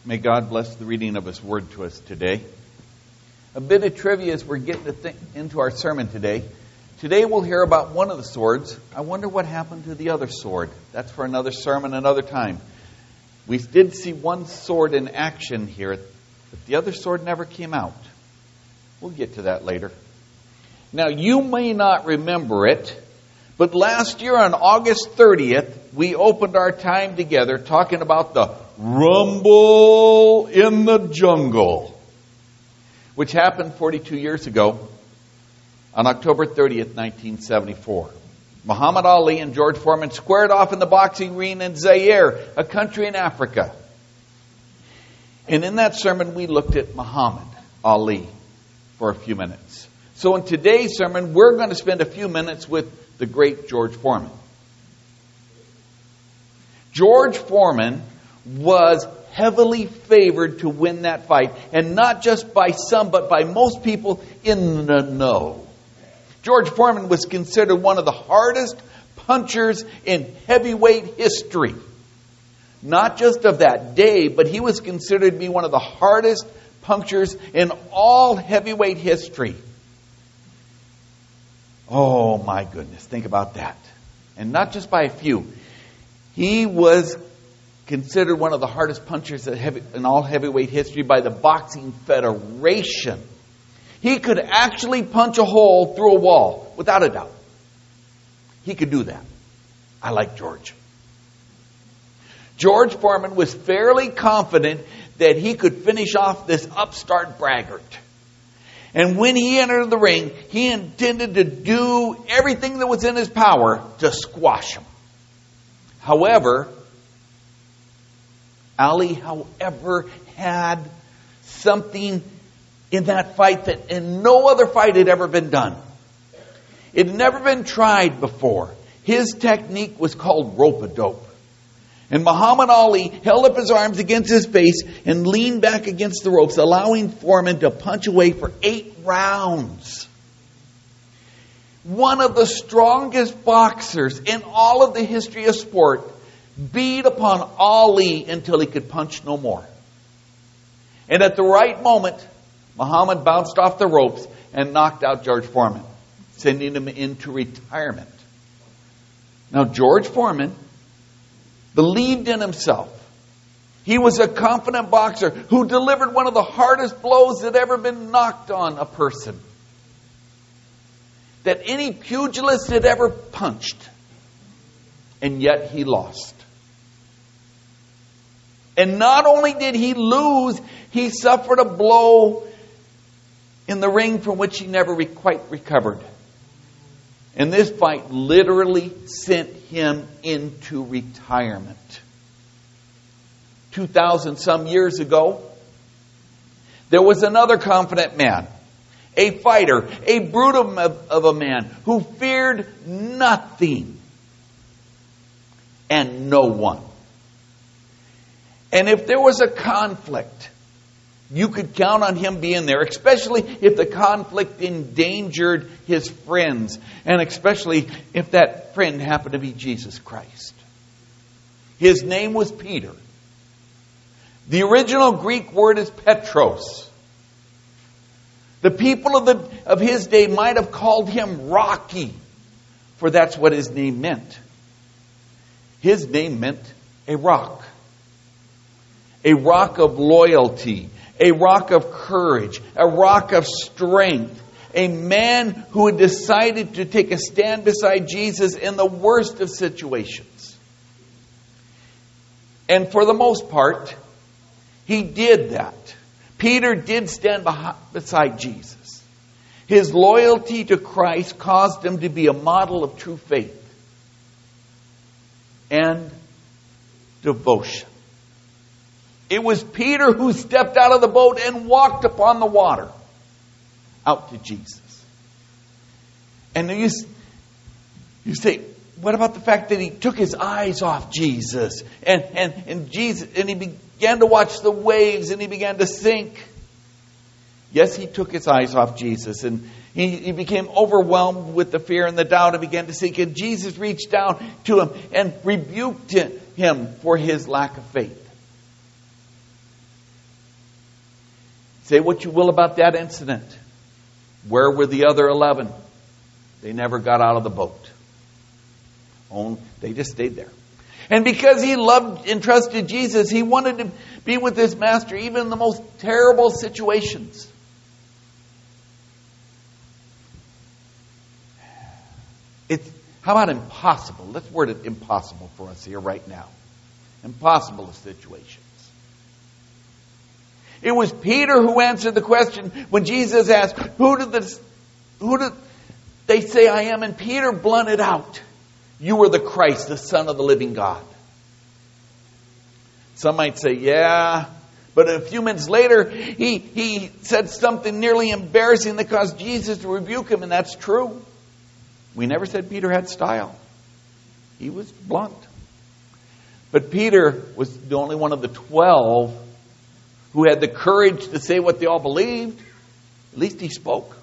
May God bless the reading of His Word to us today. A bit of trivia as we're getting into our sermon today. Today we'll hear about one of the swords. I wonder what happened to the other sword. That's for another sermon, another time. We did see one sword in action here, but the other sword never came out. We'll get to that later. Now, you may not remember it, but last year on August 30th, we opened our time together talking about the Rumble in the Jungle, which happened 42 years ago on October 30th, 1974. Muhammad Ali and George Foreman squared off in the boxing arena in Zaire, a country in Africa. And in that sermon, we looked at Muhammad Ali for a few minutes. So in today's sermon, we're going to spend a few minutes with the great George Foreman. George Foreman was heavily favored to win that fight, and not just by some, but by most people in the know. George Foreman was considered one of the hardest punchers in heavyweight history. Not just of that day, but he was considered to be one of the hardest punchers in all heavyweight history. Oh my goodness, think about that. And not just by a few. He was considered one of the hardest punchers in all heavyweight history by the Boxing Federation. He could actually punch a hole through a wall, without a doubt. He could do that. I like George. George Foreman was fairly confident that he could finish off this upstart braggart. And when he entered the ring, he intended to do everything that was in his power to squash him. However, Ali, had something in that fight that in no other fight had ever been done. It had never been tried before. His technique was called rope-a-dope. And Muhammad Ali held up his arms against his face and leaned back against the ropes, allowing Foreman to punch away for 8 rounds. One of the strongest boxers in all of the history of sport beat upon Ali until he could punch no more. And at the right moment, Muhammad bounced off the ropes and knocked out George Foreman, sending him into retirement. Now, George Foreman believed in himself. He was a confident boxer who delivered one of the hardest blows that ever been knocked on a person, that any pugilist had ever punched. And yet he lost. And not only did he lose, he suffered a blow in the ring from which he never quite recovered. And this fight literally sent him into retirement. 2,000 some years ago, there was another confident man, a fighter, a brute of a man who feared nothing and no one. And if there was a conflict, you could count on him being there, especially if the conflict endangered his friends, and especially if that friend happened to be Jesus Christ. His name was Peter. The original Greek word is Petros. The people of his day might have called him Rocky, for that's what his name meant. His name meant a rock of loyalty, a rock of courage, a rock of strength, a man who had decided to take a stand beside Jesus in the worst of situations. And for the most part, he did that. Peter did stand beside Jesus. His loyalty to Christ caused him to be a model of true faith and devotion. It was Peter who stepped out of the boat and walked upon the water out to Jesus. And you say, what about the fact that he took his eyes off Jesus and Jesus, and he began to watch the waves and he began to sink? Yes, he took his eyes off Jesus, and he became overwhelmed with the fear and the doubt and began to sink. And Jesus reached down to him and rebuked him for his lack of faith. Say what you will about that incident. Where were the other 11? They never got out of the boat. They just stayed there. And because he loved and trusted Jesus, he wanted to be with his master even in the most terrible situations. How about impossible? Let's word it impossible for us here right now. Impossible situations. It was Peter who answered the question when Jesus asked, who did they say I am? And Peter blunted out, you are the Christ, the Son of the living God. Some might say, yeah. But a few minutes later, he said something nearly embarrassing that caused Jesus to rebuke him, and that's true. We never said Peter had style. He was blunt. But Peter was the only one of the 12 who had the courage to say what they all believed. At least he spoke.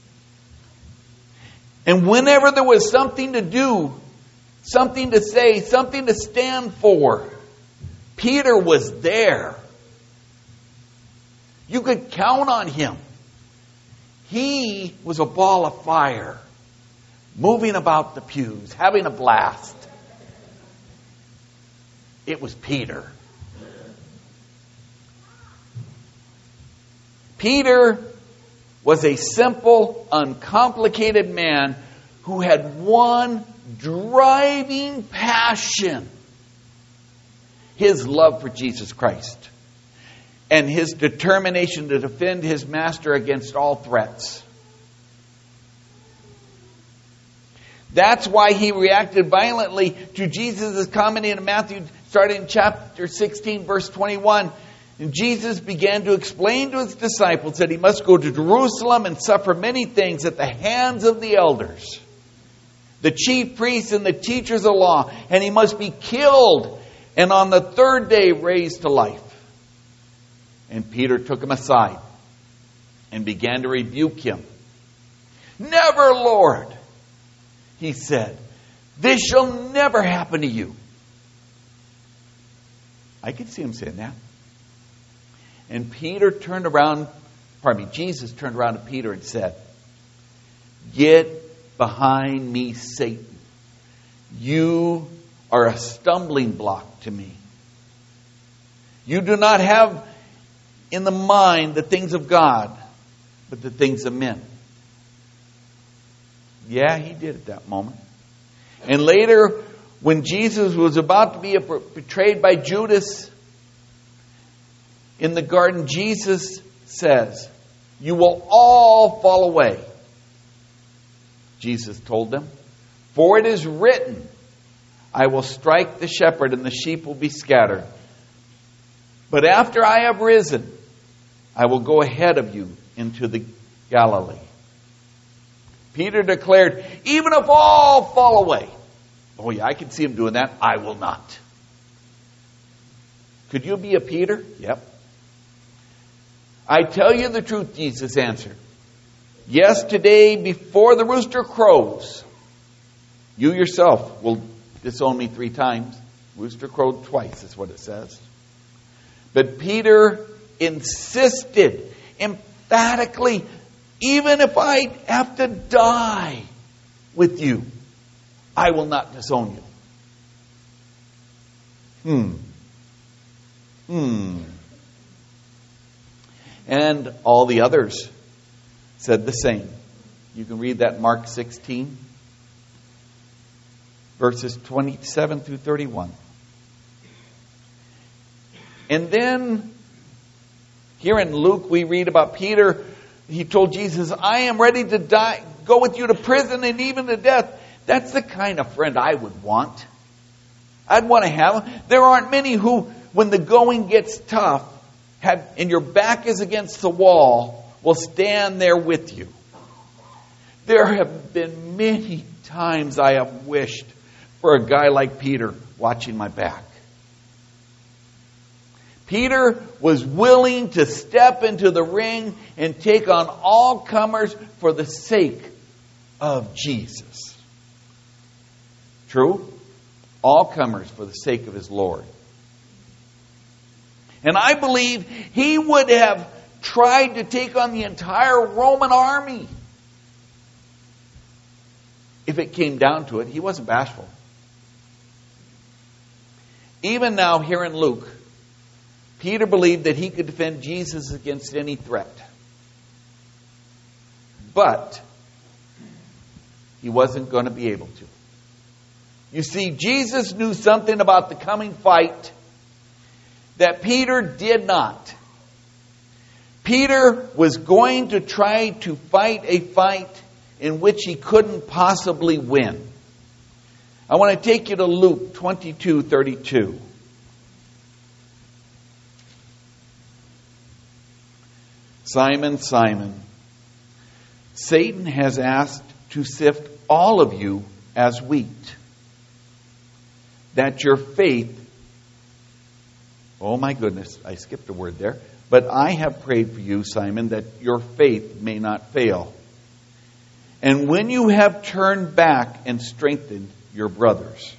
And whenever there was something to do, something to say, something to stand for, Peter was there. You could count on him. He was a ball of fire, moving about the pews, having a blast. It was Peter. Peter was a simple, uncomplicated man who had one driving passion: his love for Jesus Christ and his determination to defend his master against all threats. That's why he reacted violently to Jesus' comment in Matthew, starting in chapter 16, verse 21. And Jesus began to explain to his disciples that he must go to Jerusalem and suffer many things at the hands of the elders, the chief priests and the teachers of law, and he must be killed and on the third day raised to life. And Peter took him aside and began to rebuke him. Never, Lord, he said, this shall never happen to you. I could see him saying that. And Jesus turned around to Peter and said, get behind me, Satan. You are a stumbling block to me. You do not have in the mind the things of God, but the things of men. Yeah, he did at that moment. And later, when Jesus was about to be betrayed by Judas in the garden, Jesus says, you will all fall away. Jesus told them, for it is written, I will strike the shepherd and the sheep will be scattered. But after I have risen, I will go ahead of you into the Galilee. Peter declared, even if all fall away. Oh yeah, I can see him doing that. I will not. Could you be a Peter? Yep. I tell you the truth, Jesus answered. Yes, today before the rooster crows, you yourself will disown me 3 times. Rooster crowed twice is what it says. But Peter insisted emphatically, even if I have to die with you, I will not disown you. And all the others said the same. You can read that in Mark 16, verses 27 through 31. And then, here in Luke, we read about Peter. He told Jesus, I am ready to die, go with you to prison and even to death. That's the kind of friend I would want. I'd want to have him. There aren't many who, when the going gets tough, and your back is against the wall, will stand there with you. There have been many times I have wished for a guy like Peter watching my back. Peter was willing to step into the ring and take on all comers for the sake of Jesus. True? All comers for the sake of his Lord. And I believe he would have tried to take on the entire Roman army. If it came down to it, he wasn't bashful. Even now, here in Luke, Peter believed that he could defend Jesus against any threat. But he wasn't going to be able to. You see, Jesus knew something about the coming fight that Peter did not. Peter was going to try to fight a fight in which he couldn't possibly win. I want to take you to Luke 22:32. Simon, Simon, Satan has asked to sift all of you as wheat, that your faith, oh my goodness, I skipped a word there, but I have prayed for you, Simon, that your faith may not fail. And when you have turned back and strengthened your brothers.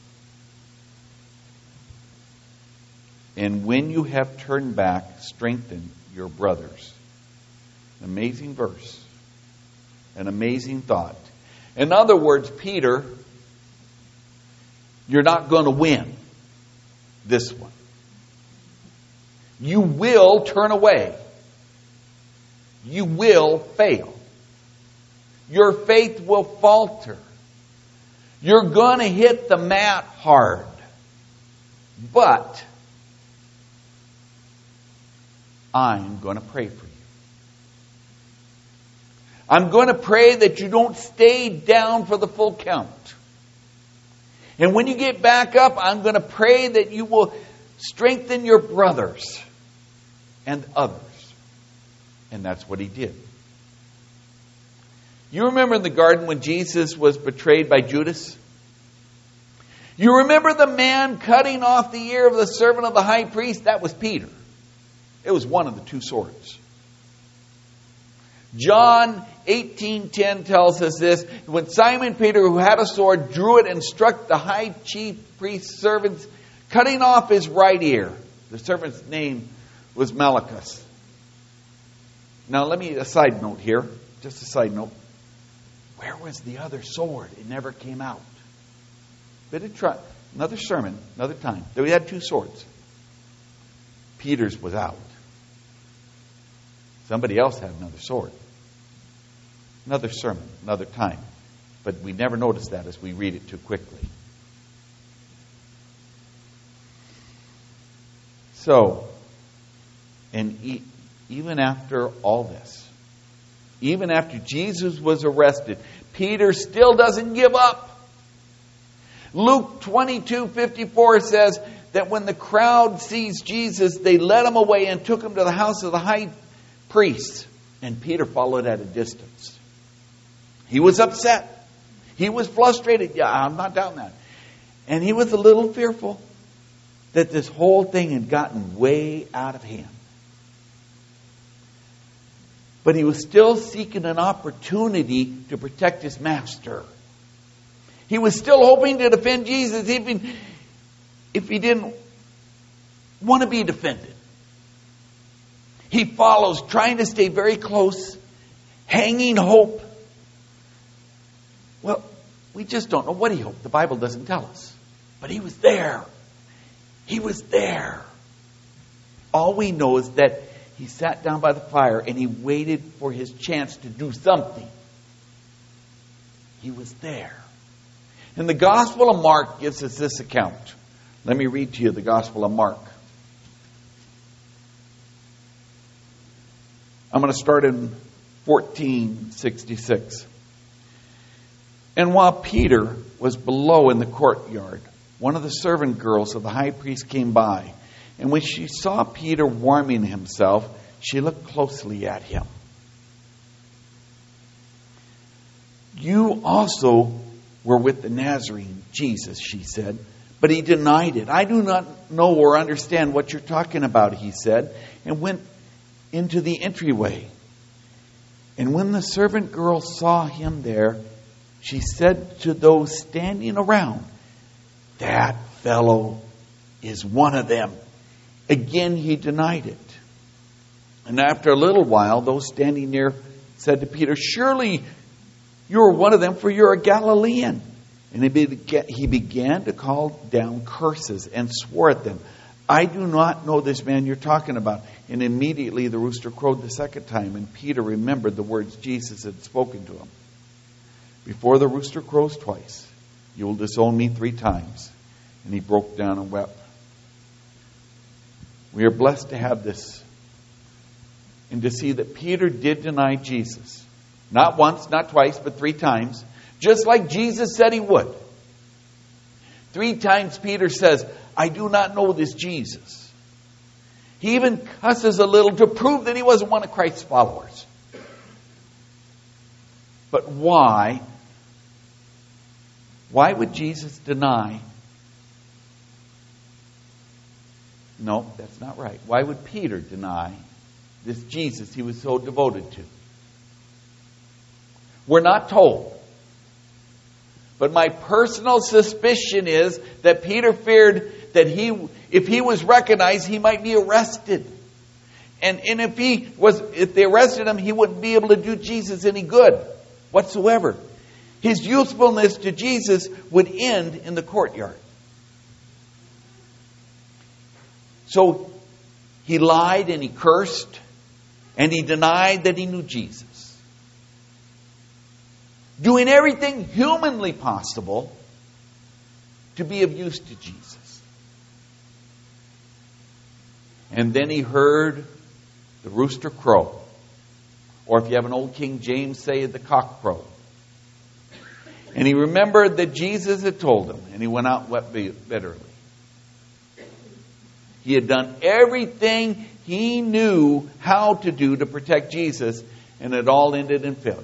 And when you have turned back, strengthen your brothers. An amazing verse. An amazing thought. In other words, Peter, you're not going to win this one. You will turn away. You will fail. Your faith will falter. You're going to hit the mat hard. But I'm going to pray for you. I'm going to pray that you don't stay down for the full count. And when you get back up, I'm going to pray that you will strengthen your brothers and others. And that's what he did. You remember in the garden when Jesus was betrayed by Judas? You remember the man cutting off the ear of the servant of the high priest? That was Peter. It was one of the two swords. John 18:10 tells us this. When Simon Peter, who had a sword, drew it and struck the high chief priest's servant, cutting off his right ear. The servant's name was Malchus. Now let me, a side note here. Just a side note. Where was the other sword? It never came out. Another sermon, another time. We had two swords. Peter's was out. Somebody else had another sword. Another sermon, another time. But we never notice that as we read it too quickly. So, and even after all this, even after Jesus was arrested, Peter still doesn't give up. Luke 22:54 says that when the crowd sees Jesus, they led him away and took him to the house of the high priest. And Peter followed at a distance. He was upset. He was frustrated. Yeah, I'm not doubting that. And he was a little fearful that this whole thing had gotten way out of hand. But he was still seeking an opportunity to protect his master. He was still hoping to defend Jesus even if he didn't want to be defended. He follows, trying to stay very close, hanging hope. Well, we just don't know what he hoped. The Bible doesn't tell us. But he was there. He was there. All we know is that he sat down by the fire and he waited for his chance to do something. He was there. And the Gospel of Mark gives us this account. Let me read to you the Gospel of Mark. I'm going to start in 14:66. And while Peter was below in the courtyard, one of the servant girls of the high priest came by. And when she saw Peter warming himself, she looked closely at him. You also were with the Nazarene, Jesus, she said. But he denied it. I do not know or understand what you're talking about, he said, and went into the entryway. And when the servant girl saw him there, she said to those standing around, that fellow is one of them. Again, he denied it. And after a little while, those standing near said to Peter, "Surely you're one of them, for you're a Galilean." And he began to call down curses and swore at them. "I do not know this man you're talking about." And immediately the rooster crowed the second time, and Peter remembered the words Jesus had spoken to him. "Before the rooster crows twice, you will disown me 3 times. And he broke down and wept. We are blessed to have this and to see that Peter did deny Jesus. Not once, not twice, but 3 times. Just like Jesus said he would. 3 times Peter says, "I do not know this Jesus." He even cusses a little to prove that he wasn't one of Christ's followers. But why? Why would Jesus deny? No, that's not right. Why would Peter deny this Jesus he was so devoted to? We're not told. But my personal suspicion is that Peter feared that if he was recognized, he might be arrested. And if they arrested him, he wouldn't be able to do Jesus any good whatsoever. His usefulness to Jesus would end in the courtyard. So he lied and he cursed and he denied that he knew Jesus. Doing everything humanly possible to be of use to Jesus. And then he heard the rooster crow. Or if you have an old King James, say the cock crow. And he remembered that Jesus had told him, and he went out and wept bitterly. He had done everything he knew how to do to protect Jesus, and it all ended in failure.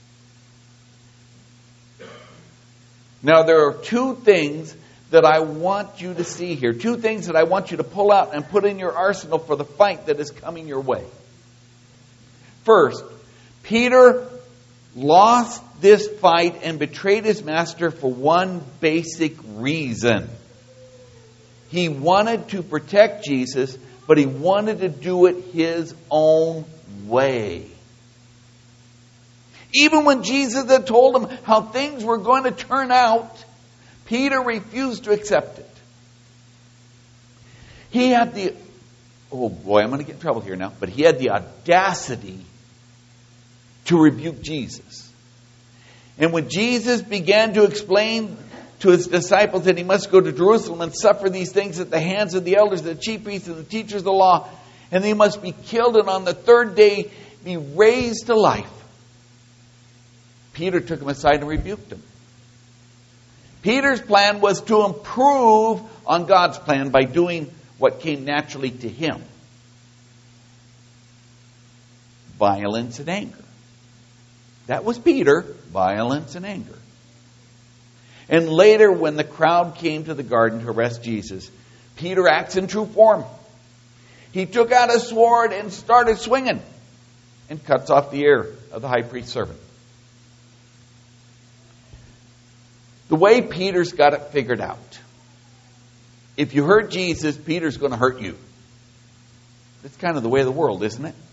Now, there are 2 things that I want you to see here. 2 things that I want you to pull out and put in your arsenal for the fight that is coming your way. First, Peter lost this fight and betrayed his master for one basic reason. He wanted to protect Jesus, but he wanted to do it his own way. Even when Jesus had told him how things were going to turn out, Peter refused to accept it. He had the, oh boy, I'm going to get in trouble here now, but he had the audacity to rebuke Jesus. And when Jesus began to explain to his disciples that he must go to Jerusalem and suffer these things at the hands of the elders, the chief priests, and the teachers of the law, and he must be killed and on the 3rd day be raised to life, Peter took him aside and rebuked him. Peter's plan was to improve on God's plan by doing what came naturally to him. Violence and anger. That was Peter, violence and anger. And later, when the crowd came to the garden to arrest Jesus, Peter acts in true form. He took out a sword and started swinging and cuts off the ear of the high priest's servant. The way Peter's got it figured out. If you hurt Jesus, Peter's going to hurt you. That's kind of the way of the world, isn't it?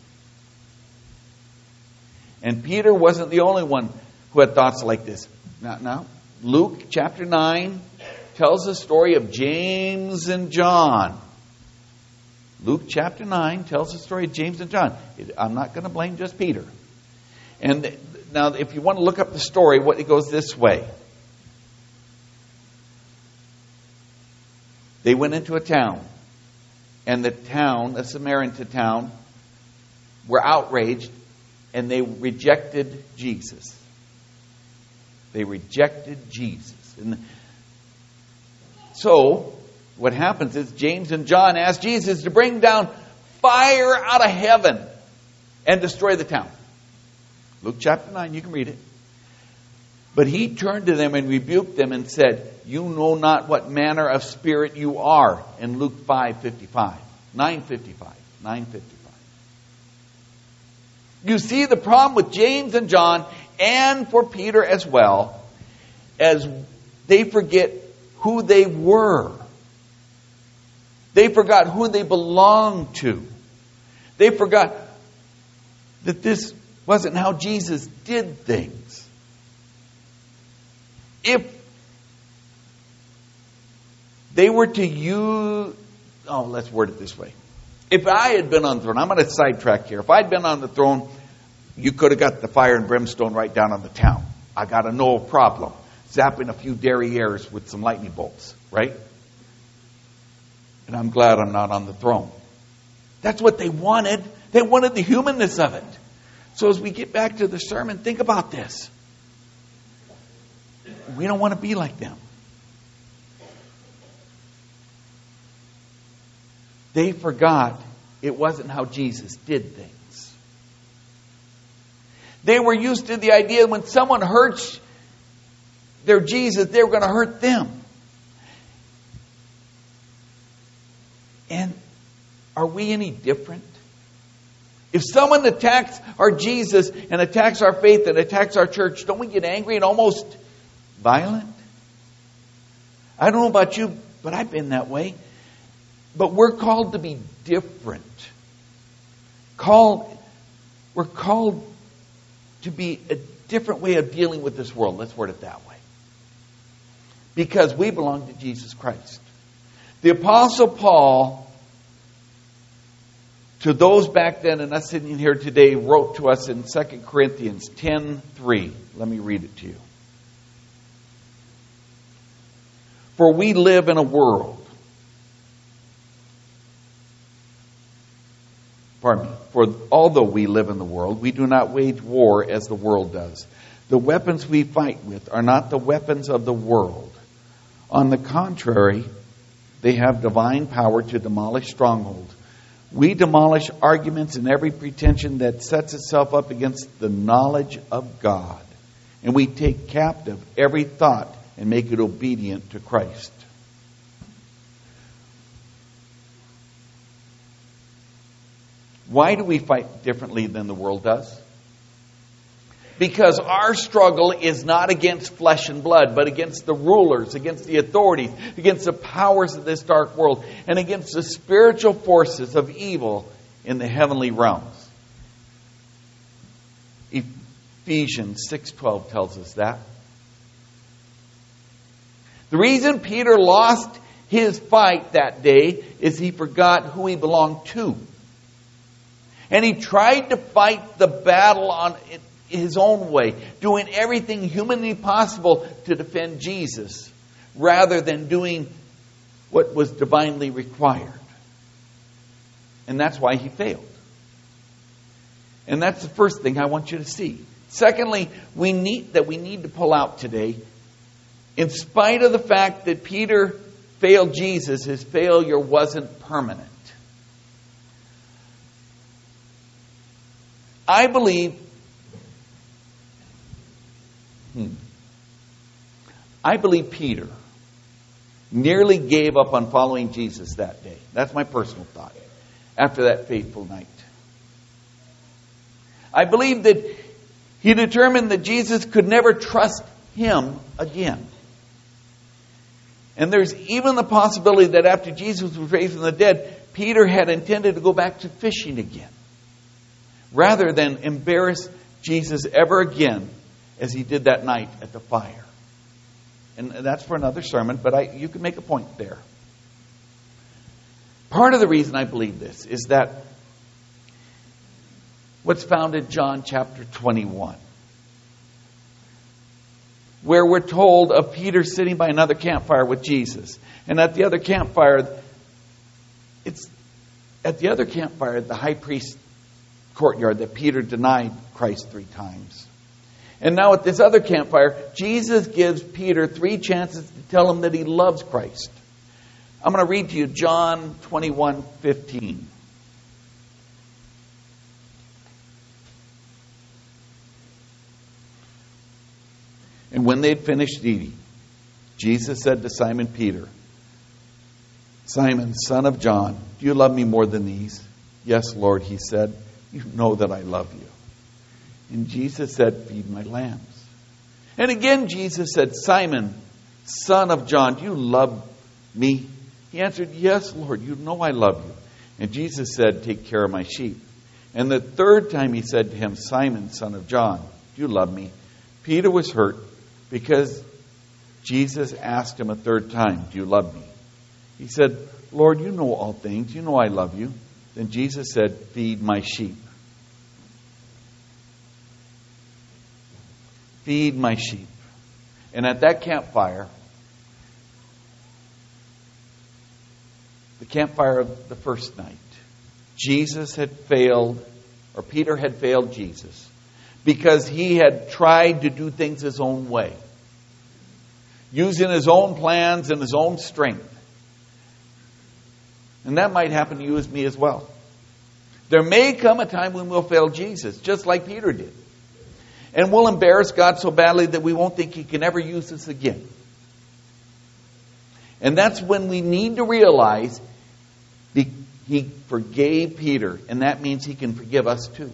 And Peter wasn't the only one who had thoughts like this. Now, Luke chapter 9 tells the story of James and John. Luke chapter 9 tells the story of James and John. I'm not going to blame just Peter. And now, if you want to look up the story, it goes this way. They went into a town, and the town, a Samaritan town, were outraged, and they rejected Jesus. They rejected Jesus. And so, what happens is James and John ask Jesus to bring down fire out of heaven and destroy the town. Luke chapter 9, you can read it. But he turned to them and rebuked them and said, "You know not what manner of spirit you are." In Luke 5:55. 9:55. You see the problem with James and John, and for Peter as well, as they forget who they were. They forgot who they belonged to. They forgot that this wasn't how Jesus did things. If they were to use, let's word it this way. If I had been on the throne, I'm going to sidetrack here. If I'd been on the throne, you could have got the fire and brimstone right down on the town. I got a no problem. Zapping a few derrieres with some lightning bolts, right? And I'm glad I'm not on the throne. That's what they wanted. They wanted the humanness of it. So as we get back to the sermon, think about this. We don't want to be like them. They forgot it wasn't how Jesus did things. They were used to the idea when someone hurts their Jesus, they were going to hurt them. And are we any different? If someone attacks our Jesus and attacks our faith and attacks our church, don't we get angry and almost violent? I don't know about you, but I've been that way. But we're called to be different. We're called to be a different way of dealing with this world. Let's word it that way. Because we belong to Jesus Christ. The Apostle Paul, to those back then and us sitting here today, wrote to us in 2 Corinthians 10:3. Let me read it to you. For we live in a world. For although we live in the world, we do not wage war as the world does. The weapons we fight with are not the weapons of the world. On the contrary, they have divine power to demolish strongholds. We demolish arguments and every pretension that sets itself up against the knowledge of God. And we take captive every thought and make it obedient to Christ. Why do we fight differently than the world does? Because our struggle is not against flesh and blood, but against the rulers, against the authorities, against the powers of this dark world, and against the spiritual forces of evil in the heavenly realms. Ephesians 6:12 tells us that. The reason Peter lost his fight that day is he forgot who he belonged to. And he tried to fight the battle on his own way, doing everything humanly possible to defend Jesus, rather than doing what was divinely required. And that's why he failed. And that's the first thing I want you to see. Secondly, we need to pull out today, in spite of the fact that Peter failed Jesus, his failure wasn't permanent. I believe Peter nearly gave up on following Jesus that day. That's my personal thought after that fateful night. I believe that he determined that Jesus could never trust him again. And there's even the possibility that after Jesus was raised from the dead, Peter had intended to go back to fishing again, rather than embarrass Jesus ever again as he did that night at the fire. And that's for another sermon, but you can make a point there. Part of the reason I believe this is that what's found in John chapter 21, where we're told of Peter sitting by another campfire with Jesus. And at the other campfire, the high priest's courtyard, that Peter denied Christ 3 times. And now at this other campfire, Jesus gives Peter 3 chances to tell him that he loves Christ. I'm going to read to you John 21:15. And when they had finished eating, Jesus said to Simon Peter, "Simon, son of John, do you love me more than these?" "Yes, Lord," he said. "You know that I love you." And Jesus said, "Feed my lambs." And again Jesus said, "Simon, son of John, do you love me?" He answered, "Yes, Lord, you know I love you." And Jesus said, "Take care of my sheep." And the third time he said to him, Simon, son of John, do you love me? Peter was hurt because Jesus asked him a third time, do you love me? He said, Lord, you know all things. You know I love you. Then Jesus said, feed my sheep. Feed my sheep. And at that campfire, the campfire of the first night, Jesus had failed, or Peter had failed Jesus, because he had tried to do things his own way, using his own plans and his own strength. And that might happen to you as me as well. There may come a time when we'll fail Jesus, just like Peter did. And we'll embarrass God so badly that we won't think He can ever use us again. And that's when we need to realize He forgave Peter, and that means He can forgive us too.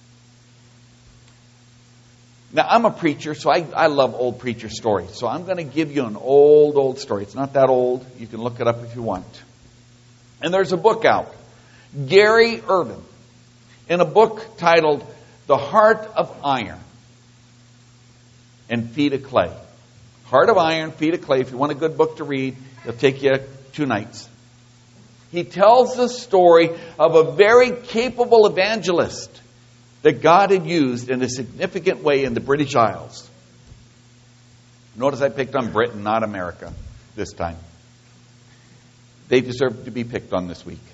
Now, I'm a preacher, so I love old preacher stories. So I'm going to give you an old story. It's not that old. You can look it up if you want. And there's a book out. Gary Urban, in a book titled The Heart of Iron and Feet of Clay. Heart of Iron, Feet of Clay. If you want a good book to read, it'll take you 2 nights. He tells the story of a very capable evangelist that God had used in a significant way in the British Isles. Notice I picked on Britain, not America, this time. They deserve to be picked on this week.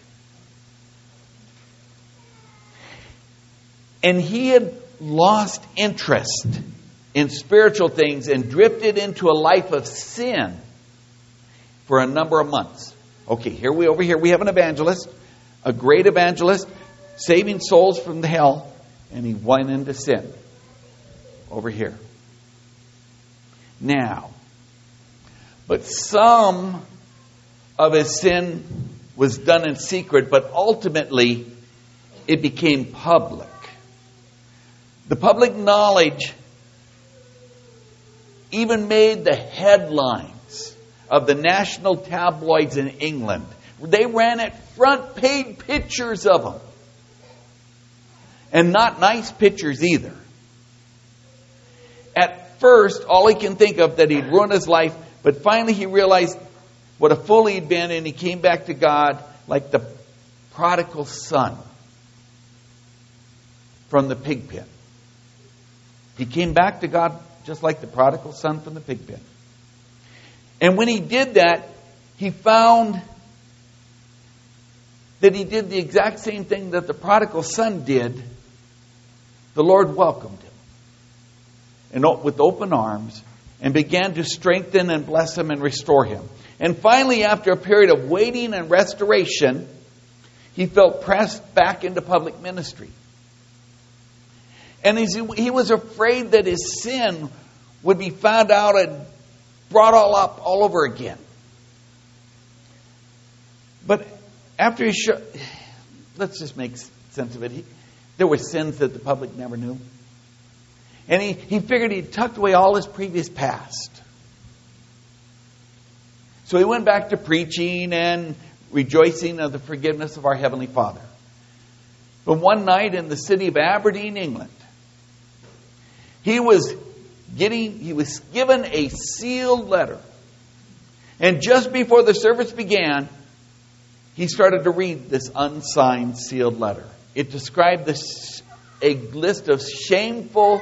And he had lost interest in spiritual things and drifted into a life of sin for a number of months. Okay, over here we have an evangelist, a great evangelist, saving souls from the hell, and he went into sin. Over here. Now, but some of his sin was done in secret, but ultimately it became public. The public knowledge even made the headlines of the national tabloids in England. They ran at front page pictures of him. And not nice pictures either. At first, all he can think of that he'd ruined his life, but finally he realized what a fool he'd been, and he came back to God like the prodigal son from the pig pen. He came back to God just like the prodigal son from the pig pen. And when he did that, he found that he did the exact same thing that the prodigal son did. The Lord welcomed him and with open arms and began to strengthen and bless him and restore him. And finally, after a period of waiting and restoration, he felt pressed back into public ministry. And he was afraid that his sin would be found out and brought all over again. But after let's just make sense of it. There were sins that the public never knew. And he figured he'd tucked away all his previous past. So he went back to preaching and rejoicing of the forgiveness of our Heavenly Father. But one night in the city of Aberdeen, England, he was given a sealed letter. And just before the service began, he started to read this unsigned sealed letter. It described a list of shameful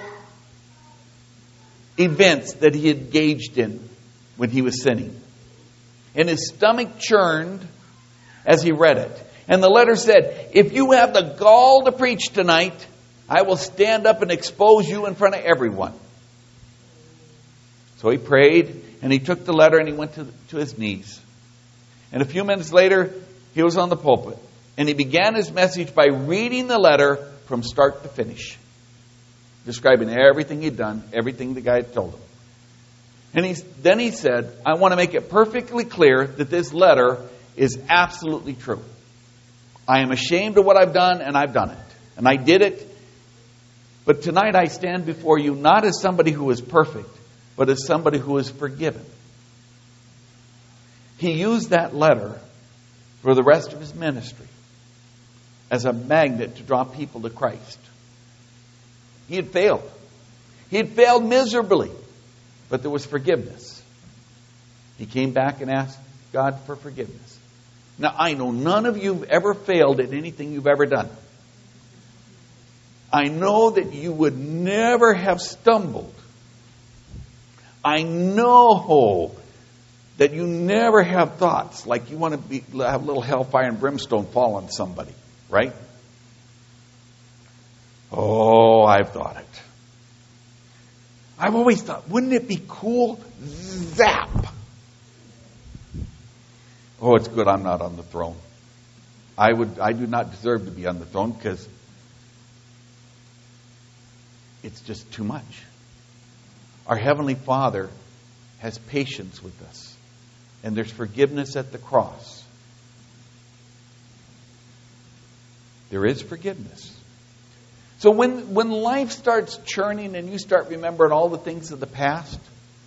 events that he had engaged in when he was sinning. And his stomach churned as he read it. And the letter said, if you have the gall to preach tonight, I will stand up and expose you in front of everyone. So he prayed, and he took the letter, and he went to his knees. And a few minutes later, he was on the pulpit. And he began his message by reading the letter from start to finish, describing everything he'd done, everything the guy had told him. And then he said, I want to make it perfectly clear that this letter is absolutely true. I am ashamed of what I've done, and I've done it. And I did it. But tonight I stand before you not as somebody who is perfect, but as somebody who is forgiven. He used that letter for the rest of his ministry as a magnet to draw people to Christ. He had failed. He had failed miserably. But there was forgiveness. He came back and asked God for forgiveness. Now, I know none of you have ever failed at anything you've ever done. I know that you would never have stumbled. I know that you never have thoughts like you want to have a little hellfire and brimstone fall on somebody, right? Oh, I've thought it. I've always thought, wouldn't it be cool? Zap! Oh, it's good I'm not on the throne. I do not deserve to be on the throne because it's just too much. Our Heavenly Father has patience with us. And there's forgiveness at the cross. There is forgiveness. So when life starts churning and you start remembering all the things of the past,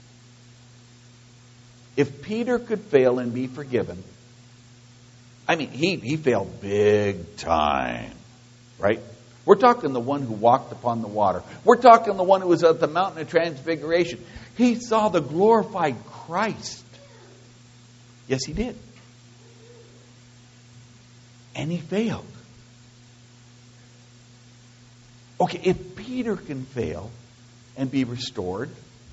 if Peter could fail and be forgiven, I mean, he failed big time, right? We're talking the one who walked upon the water. We're talking the one who was at the mountain of transfiguration. He saw the glorified Christ. Yes, he did. And he failed. Okay, if Peter can fail and be restored,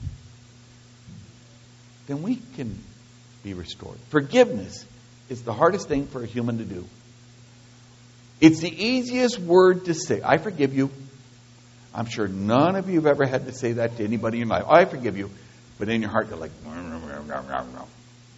then we can be restored. Forgiveness is the hardest thing for a human to do. It's the easiest word to say. I forgive you. I'm sure none of you have ever had to say that to anybody in life. I forgive you. But in your heart, you're like, no.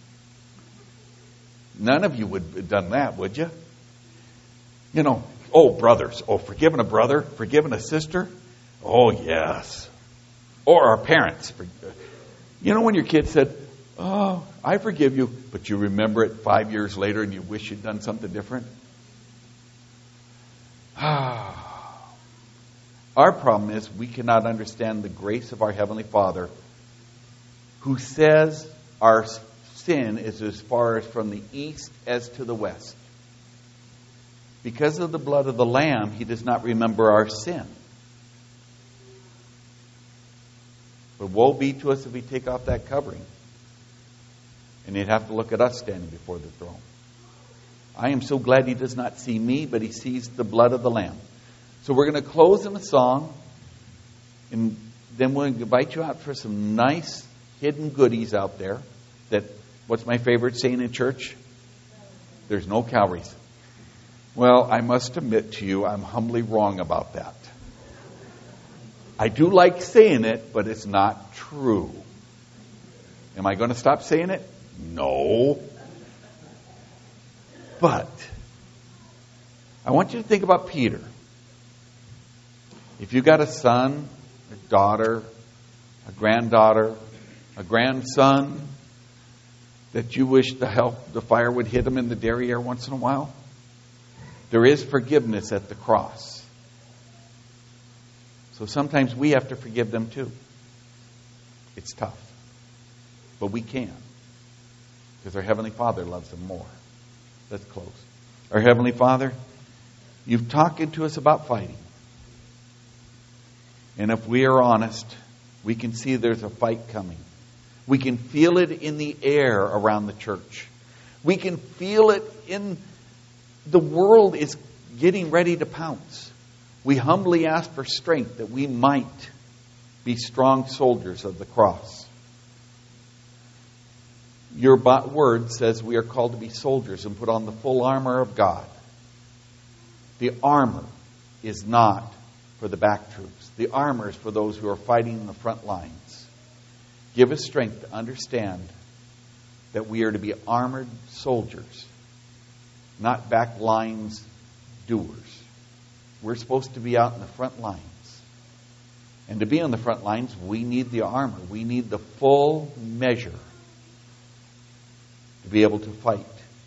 None of you would have done that, would you? You know, oh, brothers. Oh, forgiving a brother, forgiving a sister. Oh, yes. Or our parents. You know when your kid said, oh, I forgive you, but you remember it 5 years later and you wish you'd done something different? Our problem is we cannot understand the grace of our Heavenly Father, who says our sin is as far as from the east as to the west. Because of the blood of the Lamb, He does not remember our sin. But woe be to us if we take off that covering. And He'd have to look at us standing before the throne. I am so glad He does not see me, but He sees the blood of the Lamb. So we're going to close in a song. And then we'll invite you out for some nice hidden goodies out there. What's my favorite saying in church? There's no calories. Well, I must admit to you, I'm humbly wrong about that. I do like saying it, but it's not true. Am I going to stop saying it? No. But I want you to think about Peter. If you got a son, a daughter, a granddaughter, a grandson that you wish the fire would hit them in the derriere once in a while, there is forgiveness at the cross. So sometimes we have to forgive them too. It's tough. But we can. Because our Heavenly Father loves them more. Let's close. Our Heavenly Father, You've talked to us about fighting. And if we are honest, we can see there's a fight coming. We can feel it in the air around the church. We can feel it in the world is getting ready to pounce. We humbly ask for strength that we might be strong soldiers of the cross. Your word says we are called to be soldiers and put on the full armor of God. The armor is not for the back troops. The armor is for those who are fighting in the front lines. Give us strength to understand that we are to be armored soldiers, not back lines doers. We're supposed to be out in the front lines. And to be on the front lines, we need the armor. We need the full measure to be able to fight.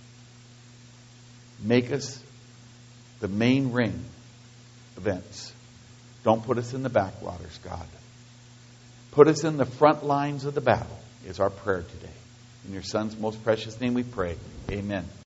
Make us the main ring events. Don't put us in the backwaters, God. Put us in the front lines of the battle is our prayer today. In your Son's most precious name we pray. Amen.